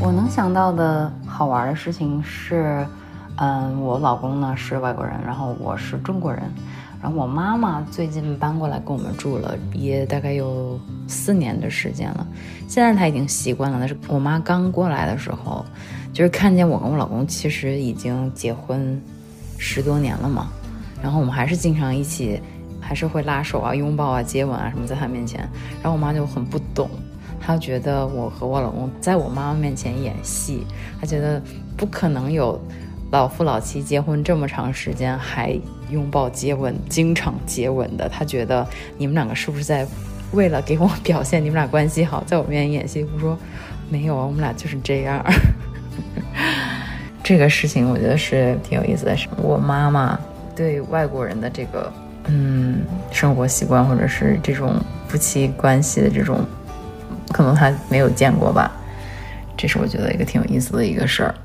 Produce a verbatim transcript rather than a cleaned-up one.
我能想到的好玩的事情是，嗯，我老公呢是外国人，然后我是中国人，然后我妈妈最近搬过来跟我们住了，也大概有四年的时间了。现在她已经习惯了，但是我妈刚过来的时候，就是看见我跟我老公其实已经结婚十多年了嘛，然后我们还是经常一起，还是会拉手啊、拥抱啊、接吻啊什么在她面前，然后我妈就很不懂。她觉得我和我老公在我妈妈面前演戏，她觉得不可能有老夫老妻结婚这么长时间还拥抱接吻，经常接吻的。她觉得你们两个是不是在为了给我表现你们俩关系好，在我面前演戏？我说没有啊，我们俩就是这样。这个事情我觉得是挺有意思的，是我妈妈对外国人的这个嗯生活习惯，或者是这种夫妻关系的这种，可能他没有见过吧，这是我觉得一个挺有意思的一个事儿。